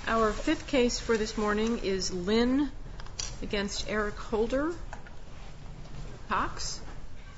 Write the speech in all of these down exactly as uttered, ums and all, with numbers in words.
Our fifth case for this morning is Lin against Eric Holder. Cox.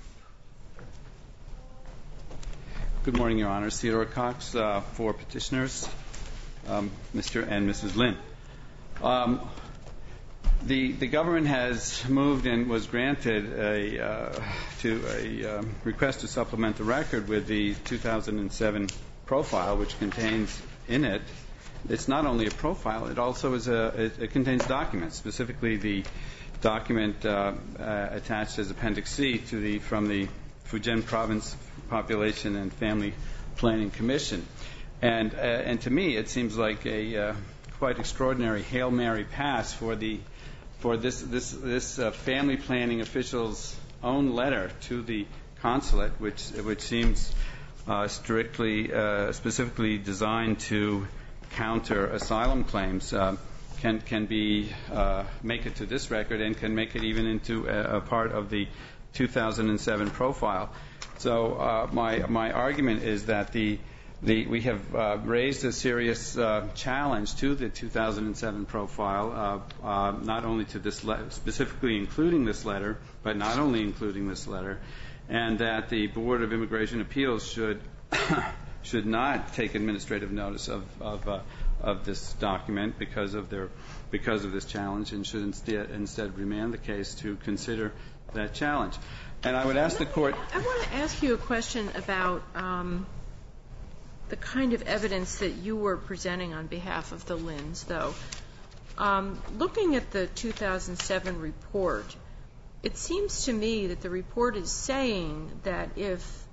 Good morning, Your Honor. Theodore Cox uh, for petitioners, um, Mister and Missus Lin. Um, the the government has moved and was granted a uh, to a um, request to supplement the record with the two thousand seven profile, which contains in it. It's not only a profile; it also is a. It, it contains documents, specifically the document uh, uh, attached as Appendix C to the from the Fujian Province Population and Family Planning Commission, and uh, and to me, it seems like a uh, quite extraordinary Hail Mary pass for the for this this this uh, family planning official's own letter to the consulate, which which seems uh, strictly uh, specifically designed to counter asylum claims, uh, can can be uh, make it to this record and can make it even into a, a part of the two thousand seven profile. So uh, my my argument is that the the we have uh, raised a serious uh, challenge to the two thousand seven profile, uh, uh, not only to this le- specifically including this letter, but not only including this letter, and that the Board of Immigration Appeals should. should not take administrative notice of of, uh, of this document because of their because of this challenge, and should instead instead remand the case to consider that challenge. And I would ask the court. I want to ask you a question about um, the kind of evidence that you were presenting on behalf of the Lins, though. Um, looking at the two thousand seven report, it seems to me that the report is saying that if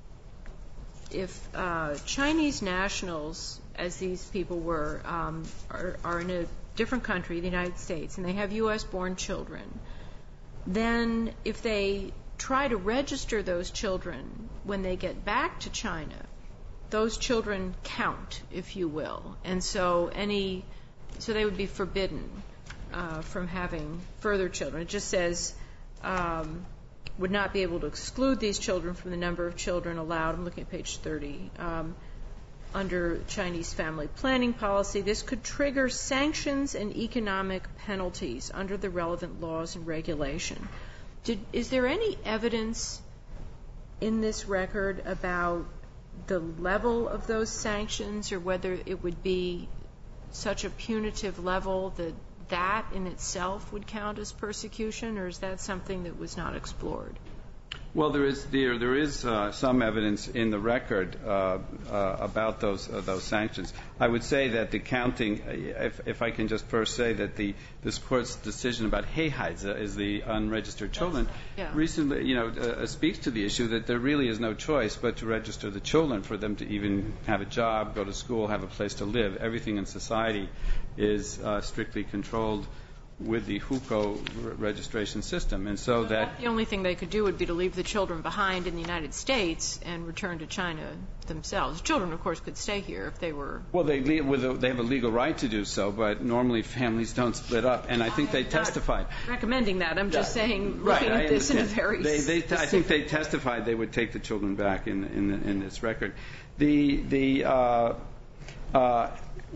If uh, Chinese nationals, as these people were, um, are, are in a different country, the United States, and they have U S born children, then if they try to register those children when they get back to China, those children count, if you will, and so any, so they would be forbidden uh, from having further children. It just says. Um, would not be able to exclude these children from the number of children allowed. I'm looking at page thirty. Um, under Chinese family planning policy, this could trigger sanctions and economic penalties under the relevant laws and regulation. Did, is there any evidence in this record about the level of those sanctions, or whether it would be such a punitive level that that in itself would count as persecution, or is that something that was not explored? Well, there is there there is uh, some evidence in the record uh, uh, about those uh, those sanctions. I would say that the counting, if if I can just first say that the this court's decision about Heihaize is the unregistered children, yeah. recently you know uh, speaks to the issue that there really is no choice but to register the children for them to even have a job, go to school, have a place to live. Everything in society is uh, strictly controlled with the hukou re- registration system, and so that the only thing they could do would be to leave the children behind in the United States and return to China themselves. Children, of course, could stay here if they were. Well, they le- with a, they have a legal right to do so, but normally families don't split up, and I think they testified. Recommending that, I'm just yeah. saying, right, looking I at this understand. in a very. They, they t- I think they testified they would take the children back in in, in this record. The the. Uh, uh,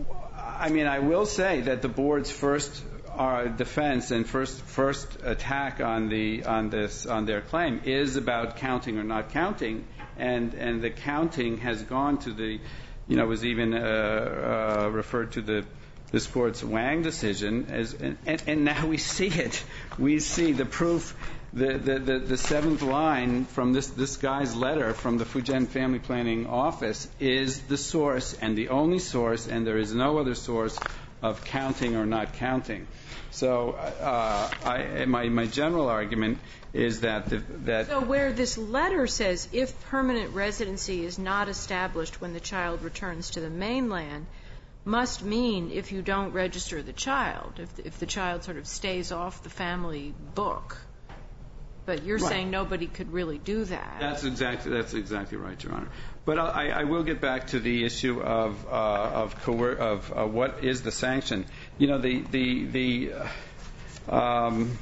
I mean, I will say that the board's first. Our defense and first first attack on the on this on their claim is about counting or not counting, and and the counting has gone to the, you know, was even uh, uh, referred to the this court's Wang decision as, and, and, and now we see it, we see the proof. The, the, the, the seventh line from this, this guy's letter from the Fujian Family Planning Office is the source and the only source, and there is no other source of counting or not counting. So uh, I, my, my general argument is that the, that. So where this letter says if permanent residency is not established when the child returns to the mainland, must mean if you don't register the child, if the, if the child sort of stays off the family book. But you're right. saying nobody could really do that. That's exactly that's exactly right, Your Honor. But I, I will get back to the issue of uh, of, coer- of uh, what is the sanction. You know, the the the. Uh, um,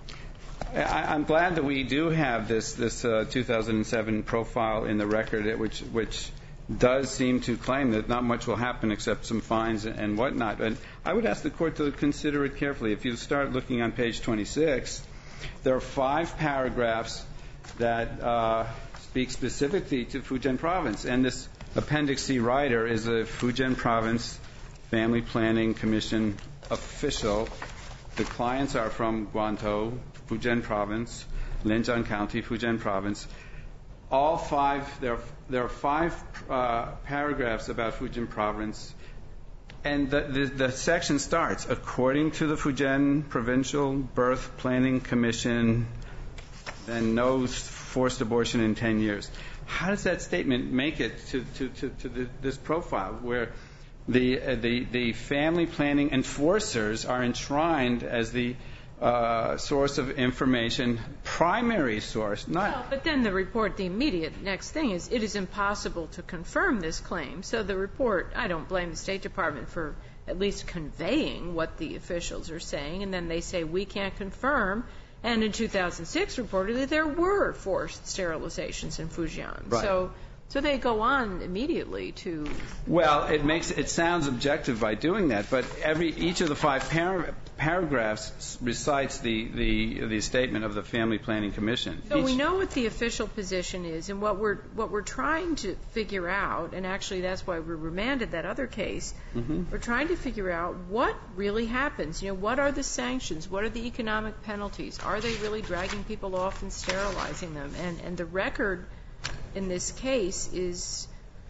I, I'm glad that we do have this this uh, two thousand seven profile in the record, which which does seem to claim that not much will happen except some fines and whatnot. And I would ask the court to consider it carefully. If you start looking on page twenty-six, there are five paragraphs that uh, speak specifically to Fujian Province. And this Appendix C writer is a Fujian Province Family Planning Commission official. The clients are from Guangzhou, Fujian Province, Linjiang County, Fujian Province. All five, there are, there are five uh, paragraphs about Fujian Province, and the, the, the section starts, according to the Fujian Provincial Birth Planning Commission, then no forced abortion in ten years. How does that statement make it to, to, to, to the, this profile where the, uh, the, the family planning enforcers are enshrined as the Uh, source of information, primary source, not... Well, but then the report, the immediate next thing is it is impossible to confirm this claim. So the report, I don't blame the State Department for at least conveying what the officials are saying, and then they say we can't confirm. And in two thousand six, reportedly, there were forced sterilizations in Fujian. Right. So So they go on immediately to... Well, it makes it sounds objective by doing that, but every each of the five par- paragraphs recites the, the the statement of the Family Planning Commission. So each, we know what the official position is, and what we're what we're trying to figure out, and actually that's why we remanded that other case. Mm-hmm. We're trying to figure out what really happens. You know, what are the sanctions? What are the economic penalties? Are they really dragging people off and sterilizing them? And and the record in this case is,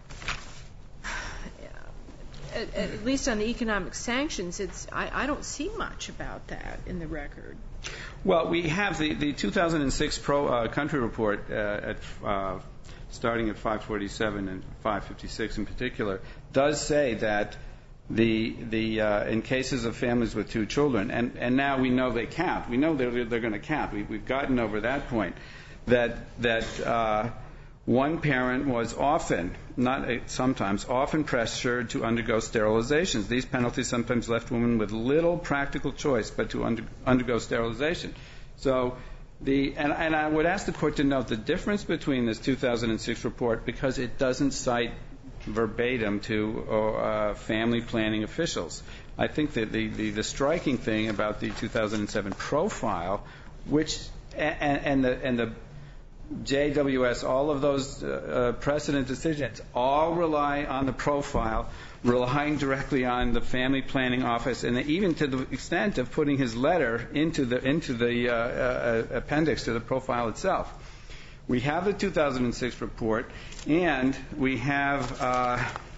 at, at least on the economic sanctions, it's I, I don't see much about that in the record. Well, we have the, the two thousand six pro, uh, country report uh, at uh, starting at five forty-seven and five fifty-six in particular does say that the the uh, in cases of families with two children, and, and now we know they count. We know they're they're going to count. We, we've gotten over that point. That that. Uh, One parent was often, not sometimes, often pressured to undergo sterilizations. These penalties sometimes left women with little practical choice but to under, undergo sterilization. So, the and, and I would ask the court to note the difference between this two thousand six report, because it doesn't cite verbatim to uh, family planning officials. I think that the, the, the striking thing about the two thousand seven profile, which and, and the and the J W S, all of those uh, precedent decisions, all rely on the profile, relying directly on the family planning office, and even to the extent of putting his letter into the into the uh, uh, appendix to the profile itself. We have the two thousand six report, and we have uh,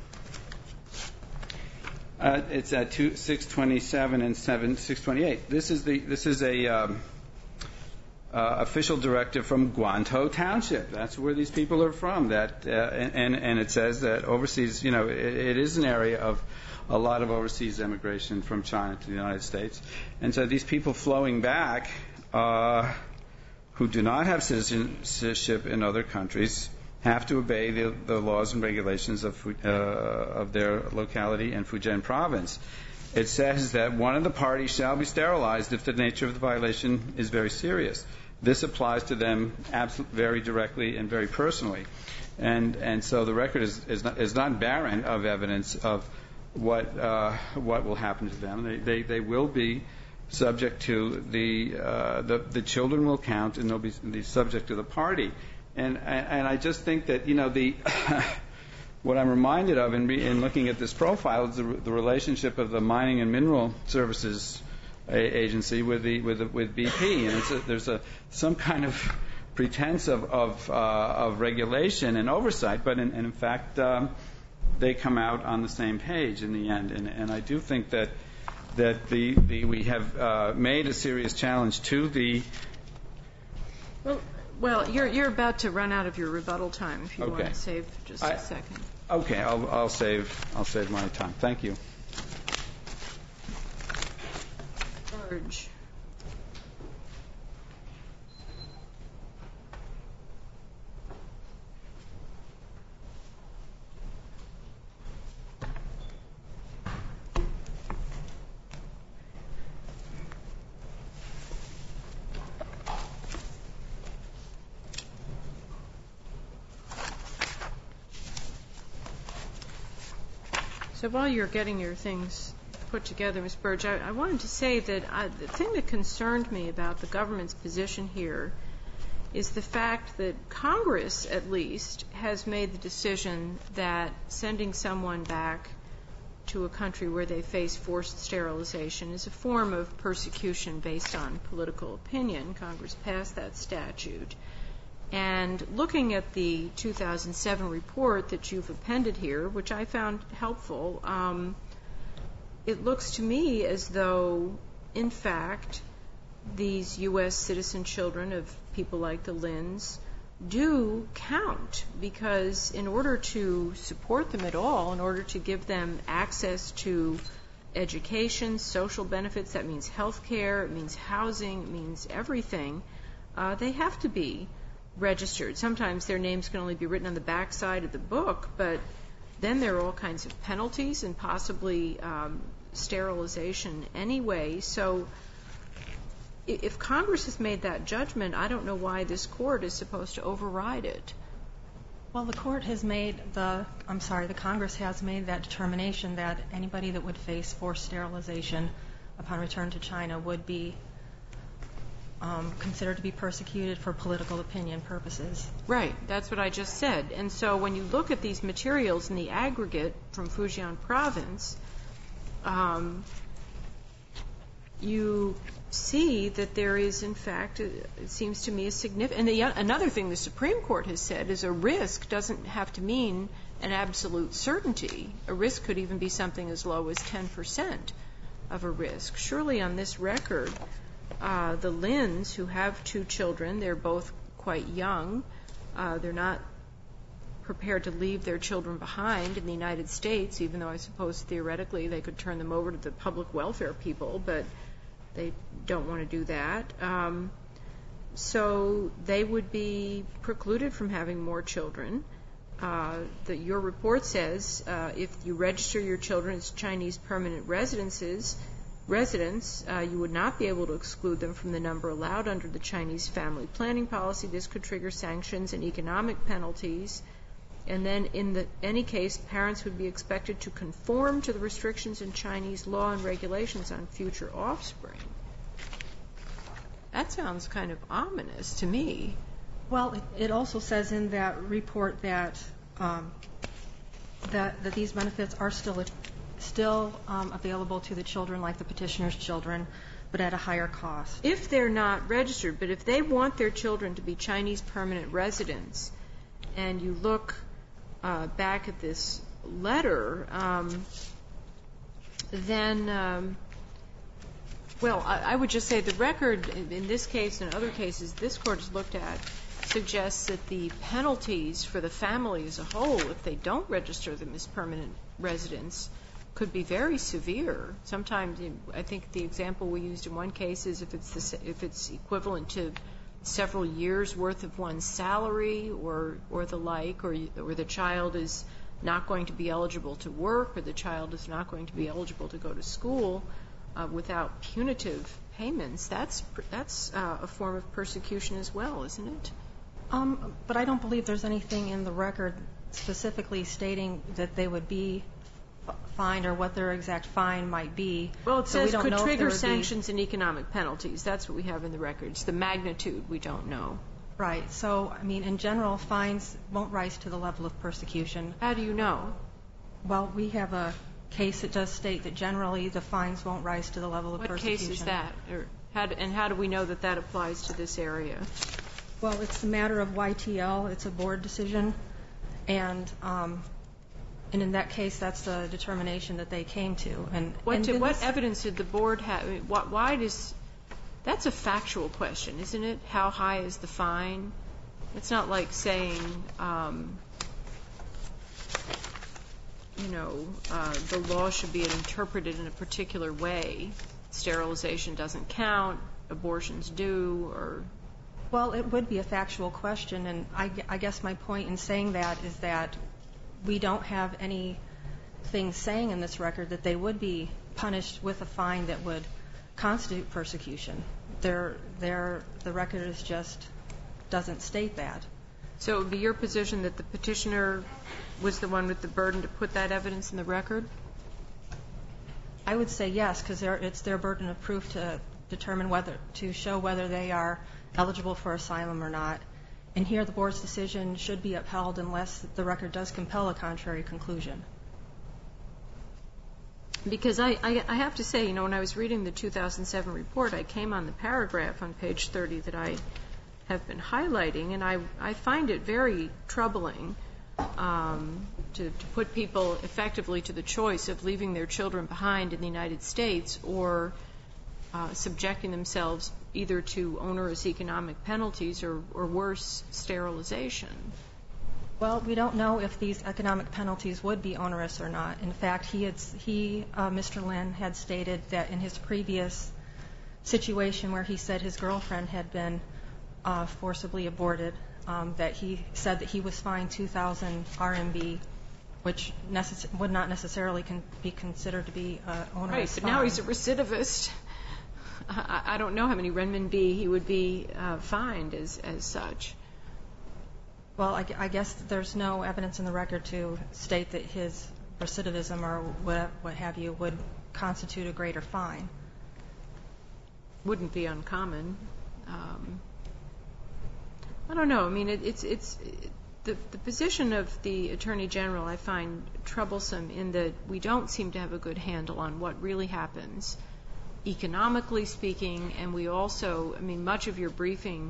uh, it's at two, six twenty-seven and seven, six twenty-eight. This is the this is a um, Uh, official directive from Guangzhou Township. That's where these people are from. That uh, and and it says that overseas, you know, it, it is an area of a lot of overseas immigration from China to the United States, and so these people flowing back uh, who do not have citizenship in other countries have to obey the, the laws and regulations of uh, of their locality and Fujian Province. It says that one of the parties shall be sterilized if the nature of the violation is very serious. This applies to them absolutely, very directly and very personally. And and so the record is is not, is not barren of evidence of what uh, what will happen to them. They, they they will be subject to the uh, the the children will count, and they'll be, be subject to the party. And and I just think that, you know, the what I'm reminded of in, in looking at this profile is the, the relationship of the Mining and Mineral Services Agency with the with the, with B P, and it's a, there's a some kind of pretense of of, uh, of regulation and oversight, but in, in fact um, they come out on the same page in the end. And, and I do think that that the, the we have uh, made a serious challenge to the. Well, well, you're you're about to run out of your rebuttal time. If you okay. want to save just I, a second. Okay, I'll I'll save I'll save my time. Thank you. George. So while you're getting your things put together, Miz Burge, I, I wanted to say that I, the thing that concerned me about the government's position here is the fact that Congress, at least, has made the decision that sending someone back to a country where they face forced sterilization is a form of persecution based on political opinion. Congress passed that statute. And looking at the two thousand seven report that you've appended here, which I found helpful, um, it looks to me as though, in fact, these U S citizen children of people like the Lins do count, because in order to support them at all, in order to give them access to education, social benefits, that means health care, it means housing, it means everything, uh, they have to be registered. Sometimes their names can only be written on the back side of the book, but then there are all kinds of penalties and possibly um, sterilization anyway. So if Congress has made that judgment, I don't know why this court is supposed to override it. Well, the court has made the, I'm sorry, the Congress has made that determination that anybody that would face forced sterilization upon return to China would be um, considered to be persecuted for political opinion purposes. Right. That's what I just said. And so when you look at these materials in the aggregate from Fujian province, um, you see that there is, in fact, it seems to me, a significant, and the, another thing the Supreme Court has said is a risk doesn't have to mean an absolute certainty. A risk could even be something as low as ten percent of a risk. Surely on this record, uh, the Lins, who have two children, they're both quite young, uh, they're not prepared to leave their children behind in the United States, even though I suppose theoretically they could turn them over to the public welfare people, but they don't want to do that. Um, so they would be precluded from having more children. Uh, the, your report says uh, if you register your children as Chinese permanent residences, residents, uh, you would not be able to exclude them from the number allowed under the Chinese family planning policy. This could trigger sanctions and economic penalties. And then in the, any case, parents would be expected to conform to the restrictions in Chinese law and regulations on future offspring. That sounds kind of ominous to me. Well, it, it also says in that report that um, that, that these benefits are still still um, available to the children, like the petitioner's children, but at a higher cost. If they're not registered, but if they want their children to be Chinese permanent residents, and you look uh, back at this letter, um, then, um, well, I, I would just say the record in, in this case and other cases this Court has looked at suggests that the penalties for the family as a whole, if they don't register them as permanent residents, could be very severe. Sometimes, I think the example we used in one case is if it's the, if it's equivalent to several years' worth of one's salary or or the like, or or the child is not going to be eligible to work, or the child is not going to be eligible to go to school uh, without punitive payments. That's that's uh, a form of persecution as well, isn't it? Um, but I don't believe there's anything in the record specifically stating that they would be fined or what their exact fine might be. Well, it so says we don't could know trigger if there would sanctions and economic penalties. That's what we have in the records. The magnitude we don't know. Right. So, I mean, in general, fines won't rise to the level of persecution. How do you know? Well, we have a case that does state that generally the fines won't rise to the level of what persecution. What case is that? Or how do, and how do we know that that applies to this area? Well, it's a matter of Y T L. It's a board decision. And um, and in that case, that's the determination that they came to. And what, and did, what this, evidence did the board have? I mean, what, why does that's a factual question, isn't it? How high is the fine? It's not like saying, um, you know, uh, the law should be interpreted in a particular way. Sterilization doesn't count, abortions do, or... Well, it would be a factual question, and I, I guess my point in saying that is that we don't have anything saying in this record that they would be punished with a fine that would constitute persecution. They're, they're, the record is just doesn't state that. So it would be your position that the petitioner was the one with the burden to put that evidence in the record? I would say yes, because it's their burden of proof to determine whether, to show whether they are eligible for asylum or not. And here the board's decision should be upheld unless the record does compel a contrary conclusion. Because I, I, I have to say, you know, when I was reading the two thousand seven report, I came on the paragraph on page thirty that I have been highlighting, and I, I find it very troubling um, to, to put people effectively to the choice of leaving their children behind in the United States or uh, subjecting themselves either to onerous economic penalties or, or worse, sterilization. Well, we don't know if these economic penalties would be onerous or not. In fact, he, had, he uh, Mister Lin, had stated that in his previous situation where he said his girlfriend had been uh, forcibly aborted, um, that he said that he was fined two thousand R M B, which necess- would not necessarily con- be considered to be uh, onerous. Right, but fine. now he's a recidivist. I, I don't know how many renminbi he would be uh, fined as, as such. Well, I, I guess there's no evidence in the record to state that his recidivism or what, what have you would constitute a greater fine. Wouldn't be uncommon. Um, I don't know. I mean, it, it's it's it, the the position of the Attorney General I find troublesome in that we don't seem to have a good handle on what really happens, economically speaking, and we also, I mean, much of your briefing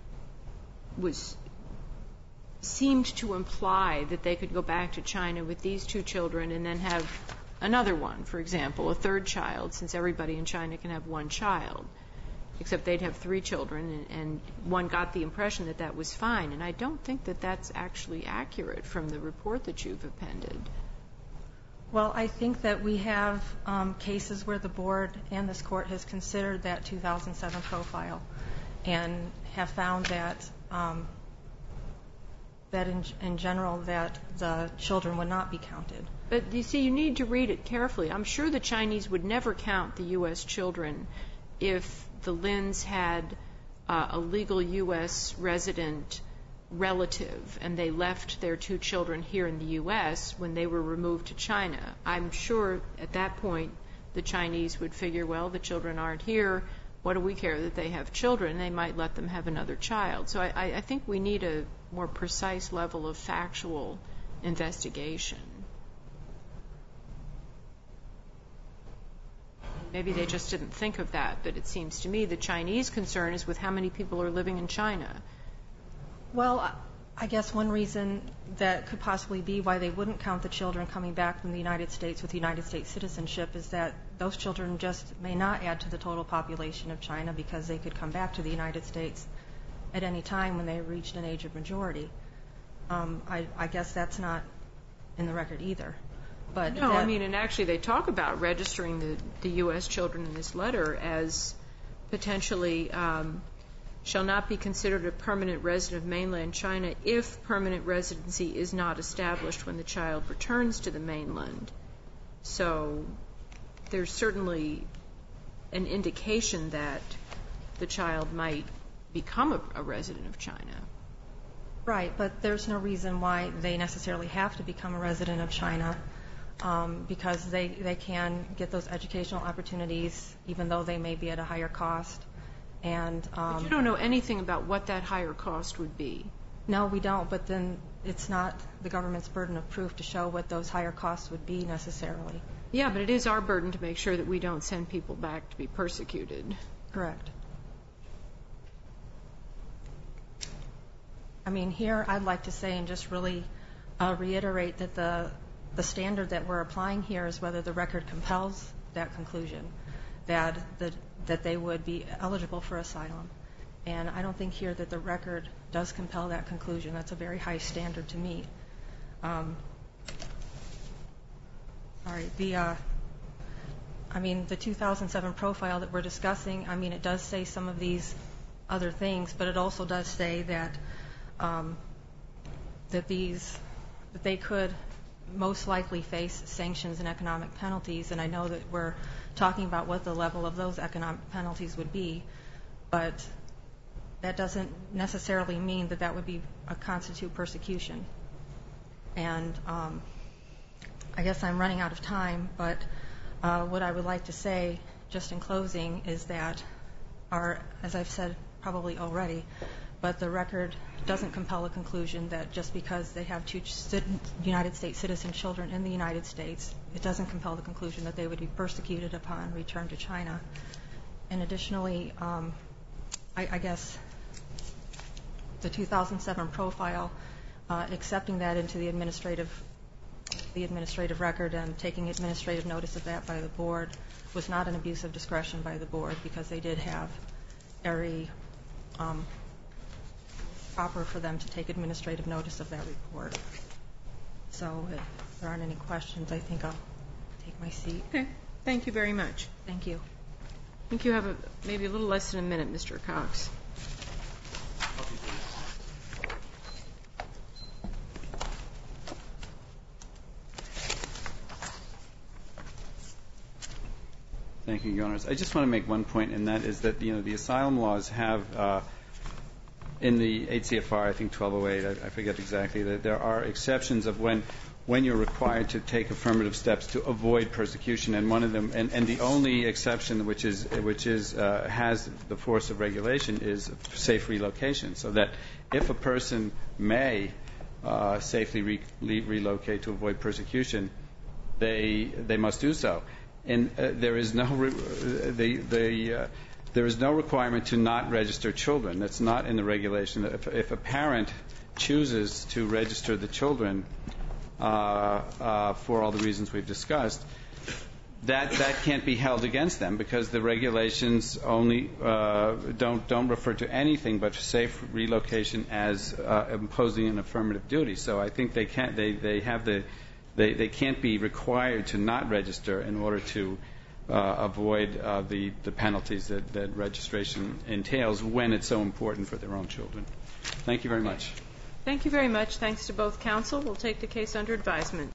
was seemed to imply that they could go back to China with these two children and then have another one, for example, a third child, since everybody in China can have one child, except they'd have three children, and, and one got the impression that that was fine. And I don't think that that's actually accurate from the report that you've appended. Well, I think that we have um, cases where the board and this court has considered that two thousand seven profile and have found that um, that in, in general that the children would not be counted. But you see, you need to read it carefully. I'm sure the Chinese would never count the U S children if the Lins had uh, a legal U S resident relative and they left their two children here in the U S when they were removed to China. I'm sure at that point the Chinese would figure, well, the children aren't here. What do we care that they have children? They might let them have another child. So I, I think we need a more precise level of factual investigation. Maybe they just didn't think of that, but it seems to me the Chinese concern is with how many people are living in China. Well, I guess one reason that could possibly be why they wouldn't count the children coming back from the United States with United States citizenship is that those children just may not add to the total population of China because they could come back to the United States at any time when they reached an age of majority. Um, I, I guess that's not in the record either. But no, that, I mean, and actually they talk about registering the, the U S children in this letter as potentially um, shall not be considered a permanent resident of mainland China if permanent residency is not established when the child returns to the mainland. So there's certainly an indication that the child might become a, a resident of China. Right, but there's no reason why they necessarily have to become a resident of China um, because they, they can get those educational opportunities even though they may be at a higher cost. And, um, but you don't know anything about what that higher cost would be. No, we don't, but then it's not the government's burden of proof to show what those higher costs would be necessarily. Yeah, but it is our burden to make sure that we don't send people back to be persecuted. Correct. I mean, here I'd like to say and just really uh, reiterate that the the standard that we're applying here is whether the record compels that conclusion, that the, that they would be eligible for asylum. And I don't think here that the record does compel that conclusion. That's a very high standard to meet. Um, all right, the uh, I mean, the two thousand seven profile that we're discussing, I mean, it does say some of these other things, but it also does say that um, that these that they could most likely face sanctions and economic penalties, and I know that we're talking about what the level of those economic penalties would be, but that doesn't necessarily mean that that would be a constitute persecution. And um, I guess I'm running out of time, but Uh, what I would like to say, just in closing, is that our, as I've said probably already, but the record doesn't compel a conclusion that just because they have two United States citizen children in the United States, it doesn't compel the conclusion that they would be persecuted upon return to China. And additionally, um, I, I guess the two thousand seven profile, uh, accepting that into the administrative the administrative record and taking administrative notice of that by the board was not an abuse of discretion by the board, because they did have every um, proper for them to take administrative notice of that report. So if there aren't any questions, I think I'll take my seat. Okay. Thank you very much. Thank you. I think you have a, maybe a little less than a minute, Mister Cox. Thank you, Your Honors. I just want to make one point, and that is that, you know, the asylum laws have, uh, in the eight C F R, I think twelve oh eight, I, I forget exactly, that there are exceptions of when when you're required to take affirmative steps to avoid persecution, and one of them, and, and the only exception which is which is uh, has the force of regulation is safe relocation, so that if a person may uh, safely re- re- relocate to avoid persecution, they they must do so. And uh, there is no re- the the uh, there is no requirement to not register children. That's not in the regulation. If, if a parent chooses to register the children uh, uh, for all the reasons we've discussed, that that can't be held against them, because the regulations only uh, don't don't refer to anything but safe relocation as uh, imposing an affirmative duty. So I think they can't they they have the They, they can't be required to not register in order to uh, avoid uh, the, the penalties that, that registration entails when it's so important for their own children. Thank you very much. Thank you very much. Thanks to both counsel. We'll take the case under advisement.